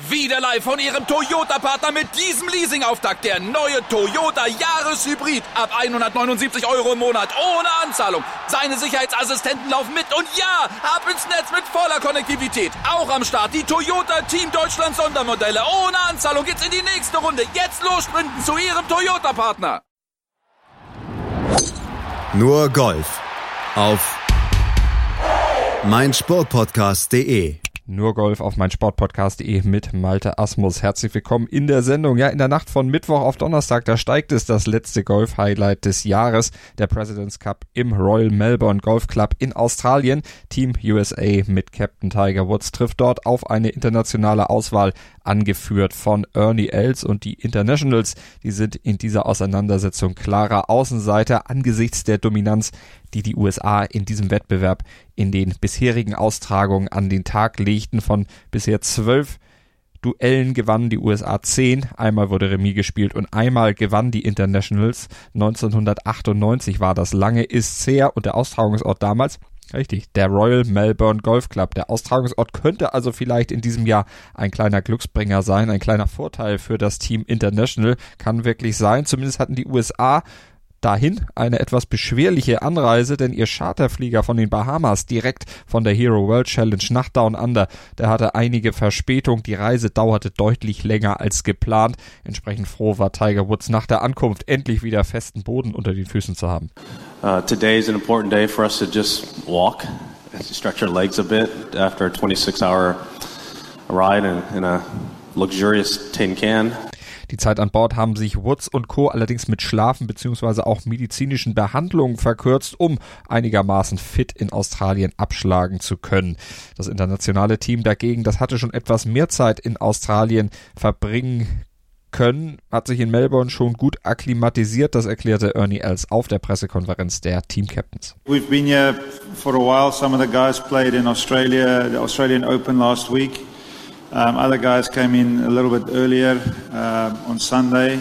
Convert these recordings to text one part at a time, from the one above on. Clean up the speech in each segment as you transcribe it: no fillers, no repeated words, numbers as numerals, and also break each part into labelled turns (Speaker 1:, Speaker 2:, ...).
Speaker 1: Wieder live von Ihrem Toyota-Partner mit diesem Leasing-Auftakt. Der neue Toyota Jahreshybrid. Ab 179 € im Monat. Ohne Anzahlung. Seine Sicherheitsassistenten laufen mit. Und ja, ab ins Netz mit voller Konnektivität. Auch am Start die Toyota Team Deutschland Sondermodelle. Ohne Anzahlung geht's in die nächste Runde. Jetzt los sprinten zu Ihrem Toyota-Partner.
Speaker 2: Nur Golf auf meinsportpodcast.de.
Speaker 3: Nur Golf auf meinsportpodcast.de mit Malte Asmus. Herzlich willkommen in der Sendung. Ja, in der Nacht von Mittwoch auf Donnerstag, da steigt es, das letzte Golf-Highlight des Jahres, der President's Cup im Royal Melbourne Golf Club in Australien. Team USA mit Captain Tiger Woods trifft dort auf eine internationale Auswahl, angeführt von Ernie Els, und die Internationals, die sind in dieser Auseinandersetzung klarer Außenseiter angesichts der Dominanz, die die USA in diesem Wettbewerb in den bisherigen Austragungen an den Tag legten. Von bisher 12 Duellen gewannen die USA 10, einmal wurde Remis gespielt und einmal gewann die Internationals. 1998 war das, lange ist's her, und der Austragungsort damals, richtig, der Royal Melbourne Golf Club. Der Austragungsort könnte also vielleicht in diesem Jahr ein kleiner Glücksbringer sein, ein kleiner Vorteil für das Team International, kann wirklich sein. Zumindest hatten die USA dahin eine etwas beschwerliche Anreise, denn ihr Charterflieger von den Bahamas direkt von der Hero World Challenge nach Down Under, der hatte einige Verspätung. Die Reise dauerte deutlich länger als geplant. Entsprechend froh war Tiger Woods nach der Ankunft endlich wieder festen Boden unter den Füßen zu haben.
Speaker 4: Today is an important day for us to just walk and stretch our legs a bit after a 26-hour ride in a luxurious tin can.
Speaker 3: Die Zeit an Bord haben sich Woods und Co. allerdings mit Schlafen bzw. auch medizinischen Behandlungen verkürzt, um einigermaßen fit in Australien abschlagen zu können. Das internationale Team dagegen, das hatte schon etwas mehr Zeit in Australien verbringen können, hat sich in Melbourne schon gut akklimatisiert, das erklärte Ernie Els auf der Pressekonferenz der Team-Captains.
Speaker 5: We've been here for a while. Some of the guys played in Australia, the Australian Open last week. Other guys came in a little bit earlier on Sunday.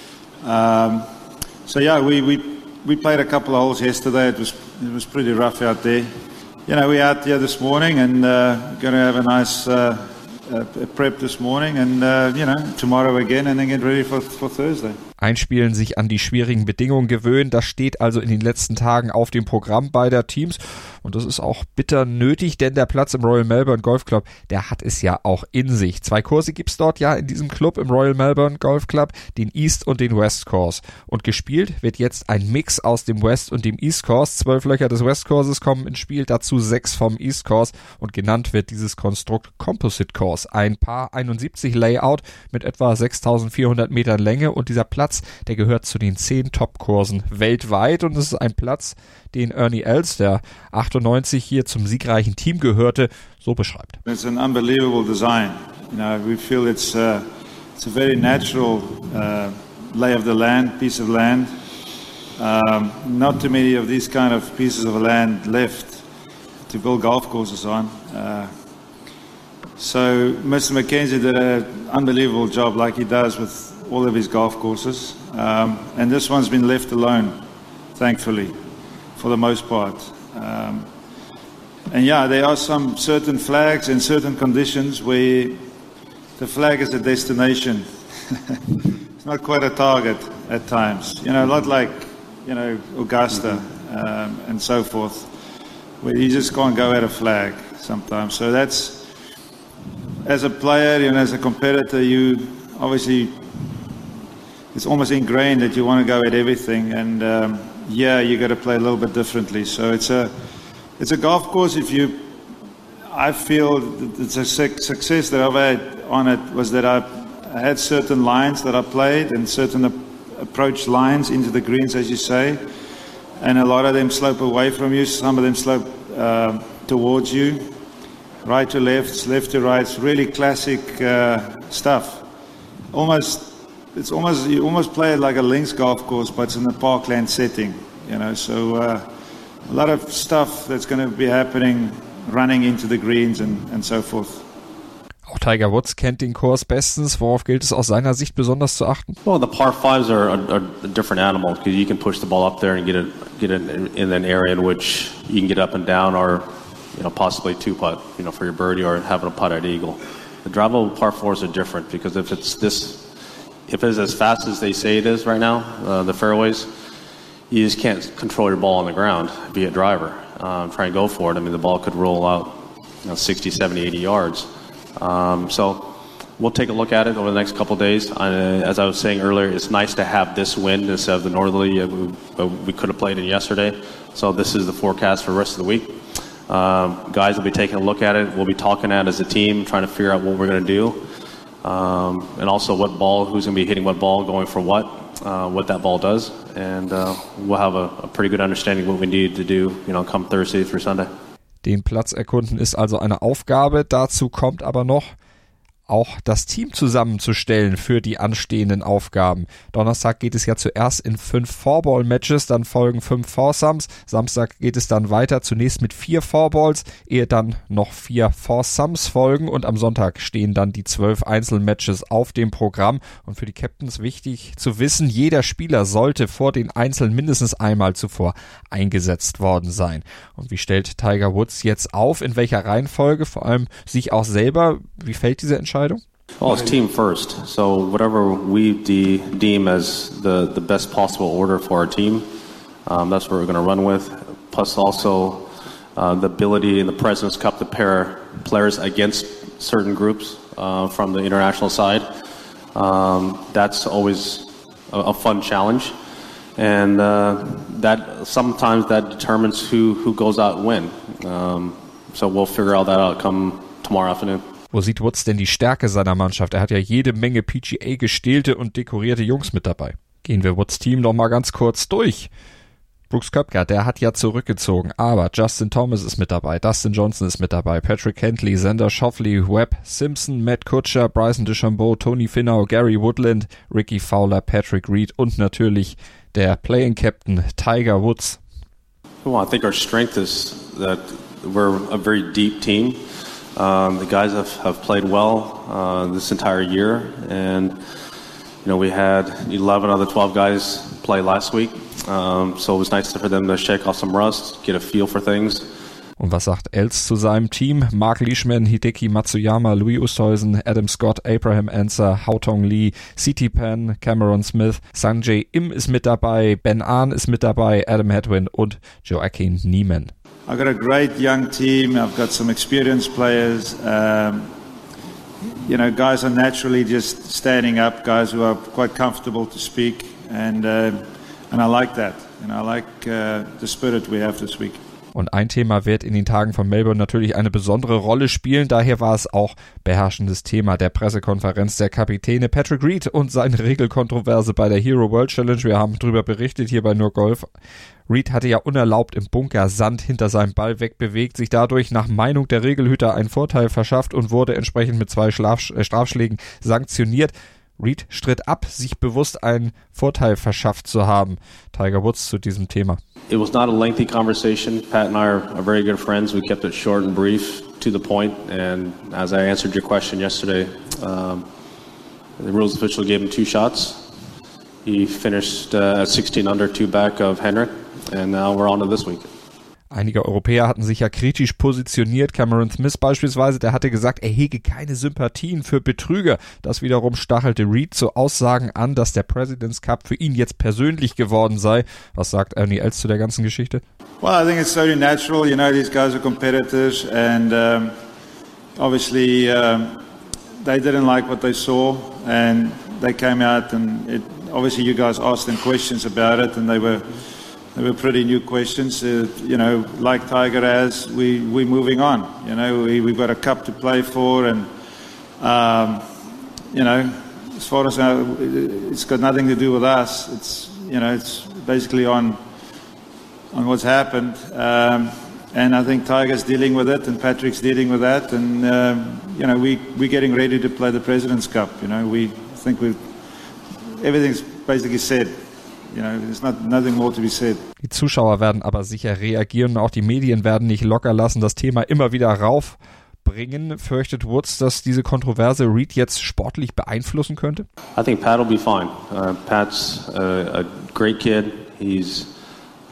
Speaker 5: So yeah, we played a couple of holes yesterday. It was pretty rough out there. You know, we're out here this morning and going to have a nice prep this morning and tomorrow again and then get ready for Thursday.
Speaker 3: Einspielen, sich an die schwierigen Bedingungen gewöhnen, das steht also in den letzten Tagen auf dem Programm beider Teams, und das ist auch bitter nötig, denn der Platz im Royal Melbourne Golf Club, der hat es ja auch in sich. 2 Kurse gibt's dort ja in diesem Club im Royal Melbourne Golf Club, den East und den West Course, und gespielt wird jetzt ein Mix aus dem West und dem East Course. 12 Löcher des West Courses kommen ins Spiel, dazu 6 vom East Course, und genannt wird dieses Konstrukt Composite Course, ein Par 71 Layout mit etwa 6.400 Metern Länge, und dieser Platz, der gehört zu den 10 Top-Kursen weltweit, und es ist ein Platz, den Ernie Els, der 98 hier zum siegreichen Team gehörte, so beschreibt.
Speaker 5: It's an unbelievable design. You know, we feel it's a very natural lay of the land, piece of land. Not too many of these kind of pieces of land left to build golf courses on. So Mr. Mackenzie did an unbelievable job, like he does with all of his golf courses, and this one's been left alone, thankfully, for the most part. And yeah, there are some certain flags and certain conditions where the flag is a destination. It's not quite a target at times. You know, a lot like, Augusta and so forth, where you just can't go at a flag sometimes. So that's, as a player and as a competitor, you obviously, it's almost ingrained that you want to go at everything, and you got to play a little bit differently. So it's a golf course. I feel it's a success that I've had on it was that I had certain lines that I played and certain approach lines into the greens, as you say, and a lot of them slope away from you. Some of them slope towards you, right to left, left to right. It's really classic stuff. You almost play it like a links golf course, but it's in a parkland setting, so a lot of stuff that's going to be happening running into the greens and so forth.
Speaker 3: Auch Tiger Woods kennt den Kurs bestens. Worauf gilt es aus seiner Sicht besonders zu achten?
Speaker 4: Well, the par 5s are a different animal because you can push the ball up there and get it in an area in which you can get up and down, or possibly 2-putt, for your birdie, or having a putt at eagle. The drivable par fours are different because if it's as fast as they say it is right now, the fairways, you just can't control your ball on the ground, be a driver. Try and go for it. I mean, the ball could roll out 60, 70, 80 yards. So we'll take a look at it over the next couple of days. As I was saying earlier, it's nice to have this wind instead of the northerly we could have played in yesterday. So this is the forecast for the rest of the week. Guys will be taking a look at it. We'll be talking at it as a team, trying to figure out what we're going to do. And also what ball, who's going to be hitting what ball, going for what that ball does. And we'll have a pretty good understanding of what we need to do, come Thursday through Sunday.
Speaker 3: Den Platz erkunden ist also eine Aufgabe. Dazu kommt aber noch, auch das Team zusammenzustellen für die anstehenden Aufgaben. Donnerstag geht es ja zuerst in 5 Four-Ball-Matches, dann folgen 5 Foursomes. Samstag geht es dann weiter, zunächst mit 4 Fourballs, ehe dann noch 4 Foursomes folgen und am Sonntag stehen dann die 12 Einzelmatches auf dem Programm. Und für die Captains wichtig zu wissen, jeder Spieler sollte vor den Einzeln mindestens einmal zuvor eingesetzt worden sein. Und wie stellt Tiger Woods jetzt auf, in welcher Reihenfolge, vor allem sich auch selber, wie fällt diese Entscheidung?
Speaker 4: Well, it's team first. So whatever we deem as the best possible order for our team, that's what we're going to run with. Plus also the ability in the President's Cup to pair players against certain groups from the international side. That's always a fun challenge. And that sometimes that determines who goes out and win. So we'll figure all that out come tomorrow afternoon.
Speaker 3: Wo sieht Woods denn die Stärke seiner Mannschaft? Er hat ja jede Menge PGA gestählte und dekorierte Jungs mit dabei. Gehen wir Woods Team noch mal ganz kurz durch. Brooks Koepka, der hat ja zurückgezogen, aber Justin Thomas ist mit dabei, Dustin Johnson ist mit dabei, Patrick Cantlay, Xander Schauffele, Webb Simpson, Matt Kuchar, Bryson DeChambeau, Tony Finau, Gary Woodland, Ricky Fowler, Patrick Reed und natürlich der Playing Captain Tiger Woods.
Speaker 4: Well, I think our strength is that we're a very deep team. The guys have played well this entire year, and we had 11 of the 12 guys play last week, so it was nice for them to shake off some rust, get a feel for things.
Speaker 3: Und was sagt Els zu seinem Team? Mark Leishman, Hideki Matsuyama, Louis Oosthuizen, Adam Scott, Abraham Ancer, Haotong Lee, C.T. Pan, Cameron Smith, Sanjay Im ist mit dabei, Ben An ist mit dabei, Adam Hadwin und Joaquin Niemann.
Speaker 5: I've got a great young team. I've got some experienced players. Guys are naturally just standing up, guys who are quite comfortable to speak, and I like that. I like the spirit we have this week.
Speaker 3: Und ein Thema wird in den Tagen von Melbourne natürlich eine besondere Rolle spielen. Daher war es auch beherrschendes Thema der Pressekonferenz der Kapitäne Patrick Reed und seine Regelkontroverse bei der Hero World Challenge. Wir haben darüber berichtet hier bei Nur Golf. Reed hatte ja unerlaubt im Bunker Sand hinter seinem Ball wegbewegt, sich dadurch nach Meinung der Regelhüter einen Vorteil verschafft und wurde entsprechend mit 2 Strafschlägen sanktioniert. Reed stritt ab, sich bewusst einen Vorteil verschafft zu haben. Tiger Woods zu diesem Thema.
Speaker 4: It was not a lengthy conversation. Pat and I are very good friends. We kept it short and brief, to the point. And as I answered your question yesterday, the rules official gave him 2 shots. He finished at 16 under, 2 back of Henrik. And now we're on to this week.
Speaker 3: Einige Europäer hatten sich ja kritisch positioniert. Cameron Smith beispielsweise, der hatte gesagt, er hege keine Sympathien für Betrüger. Das wiederum stachelte Reed zu Aussagen an, dass der President's Cup für ihn jetzt persönlich geworden sei. Was sagt Ernie Els zu der ganzen Geschichte?
Speaker 5: Well, I think it's totally natural. These guys are competitors, and obviously they didn't like what they saw, and they came out, and obviously you guys asked them questions about it, and they were pretty new questions. Like Tiger has, we're moving on. We've got a cup to play for, and as far as it's got nothing to do with us. It's basically on what's happened, and I think Tiger's dealing with it, and Patrick's dealing with that, and we're getting ready to play the President's Cup. We think everything's basically said. There's nothing more to be said.
Speaker 3: Die Zuschauer werden aber sicher reagieren und auch die Medien werden nicht locker lassen, das Thema immer wieder raufbringen. Fürchtet Woods, dass diese Kontroverse Reed jetzt sportlich beeinflussen könnte?
Speaker 4: I think Pat will be fine. Pat's a great kid. He's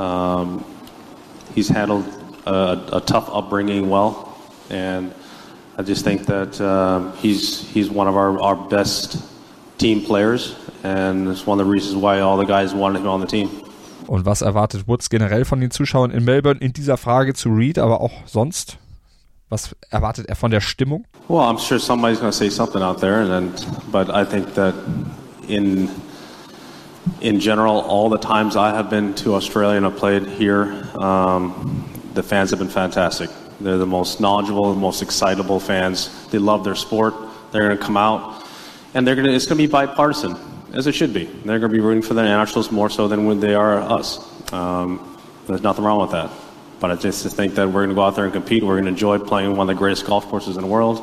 Speaker 4: handled a tough upbringing well, and I just think that he's one of our best team players, and it's one of the reasons why all the guys wanted him on the team.
Speaker 3: Und was erwartet Woods generell von den Zuschauern in Melbourne in dieser Frage zu Reed, aber auch sonst? Was erwartet er von der Stimmung?
Speaker 4: Well, I'm sure somebody's going to say something out there, but I think that in general, all the times I have been to Australia and I've played here, the fans have been fantastic. They're the most knowledgeable, the most excitable fans. They love their sport. They're going to come out, and it's going to be bipartisan, as it should be. They're going to be rooting for the Nationals more so than when they are us. There's nothing wrong with that. But I just think that we're going to go out there and compete. We're going to enjoy playing one of the greatest golf courses in the world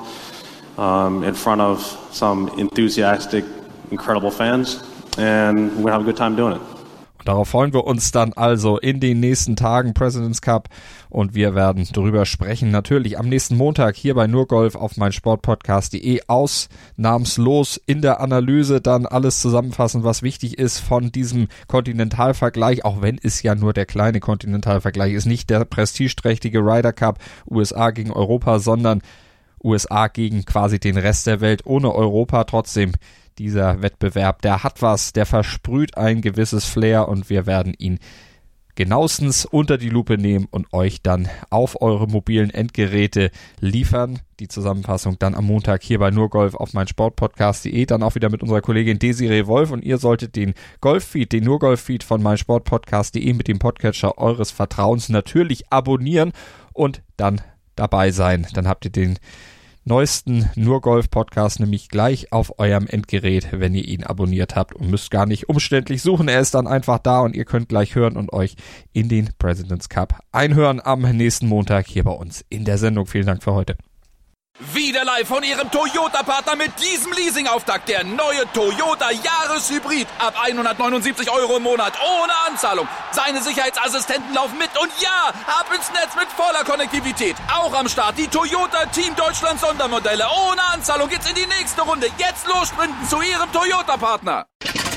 Speaker 4: in front of some enthusiastic, incredible fans, and we're going to have a good time doing it.
Speaker 3: Darauf freuen wir uns dann also in den nächsten Tagen, President's Cup, und wir werden darüber sprechen. Natürlich am nächsten Montag hier bei Nur Golf auf meinsportpodcast.de ausnahmslos in der Analyse dann alles zusammenfassen, was wichtig ist von diesem Kontinentalvergleich, auch wenn es ja nur der kleine Kontinentalvergleich ist, nicht der prestigeträchtige Ryder Cup USA gegen Europa, sondern USA gegen quasi den Rest der Welt ohne Europa. Trotzdem, dieser Wettbewerb, der hat was, der versprüht ein gewisses Flair und wir werden ihn genauestens unter die Lupe nehmen und euch dann auf eure mobilen Endgeräte liefern. Die Zusammenfassung dann am Montag hier bei Nur Golf auf meinsportpodcast.de, dann auch wieder mit unserer Kollegin Desiree Wolf, und ihr solltet den Golffeed, den Nur Golf-Feed von meinsportpodcast.de mit dem Podcatcher eures Vertrauens natürlich abonnieren und dann dabei sein. Dann habt ihr den neuesten Nur-Golf-Podcast nämlich gleich auf eurem Endgerät, wenn ihr ihn abonniert habt, und müsst gar nicht umständlich suchen. Er ist dann einfach da und ihr könnt gleich hören und euch in den President's Cup einhören am nächsten Montag hier bei uns in der Sendung. Vielen Dank für heute.
Speaker 1: Wieder live von Ihrem Toyota-Partner mit diesem Leasing-Auftakt. Der neue Toyota Jahreshybrid. Ab 179 € im Monat. Ohne Anzahlung. Seine Sicherheitsassistenten laufen mit. Und ja, ab ins Netz mit voller Konnektivität. Auch am Start die Toyota Team Deutschland Sondermodelle. Ohne Anzahlung geht's in die nächste Runde. Jetzt los sprinten zu Ihrem Toyota-Partner.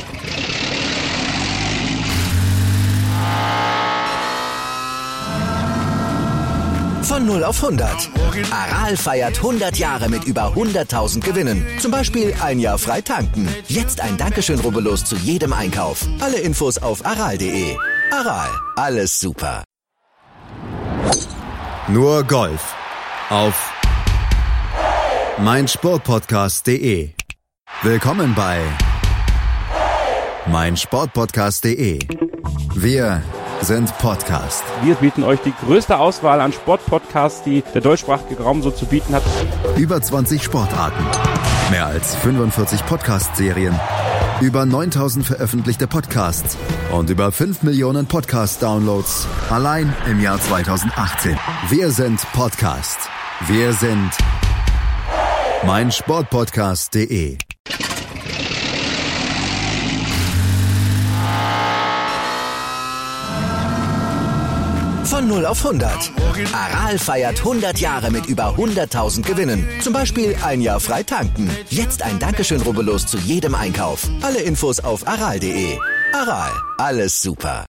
Speaker 6: Von 0 auf 100. Aral feiert 100 Jahre mit über 100.000 Gewinnen. Zum Beispiel ein Jahr frei tanken. Jetzt ein Dankeschön, rubbellos zu jedem Einkauf. Alle Infos auf aral.de. Aral, alles super.
Speaker 2: Nur Golf auf meinsportpodcast.de. Willkommen bei meinsportpodcast.de. Wir sind Podcast.
Speaker 7: Wir bieten euch die größte Auswahl an Sportpodcasts, die der deutschsprachige Raum so zu bieten hat.
Speaker 2: Über 20 Sportarten, mehr als 45 Podcast-Serien, über 9.000 veröffentlichte Podcasts und über 5 Millionen Podcast-Downloads allein im Jahr 2018. Wir sind Podcast. Wir sind meinsportpodcast.de.
Speaker 6: Von 0 auf 100. Aral feiert 100 Jahre mit über 100.000 Gewinnen. Zum Beispiel ein Jahr frei tanken. Jetzt ein Dankeschön, rubbellos zu jedem Einkauf. Alle Infos auf aral.de. Aral, alles super.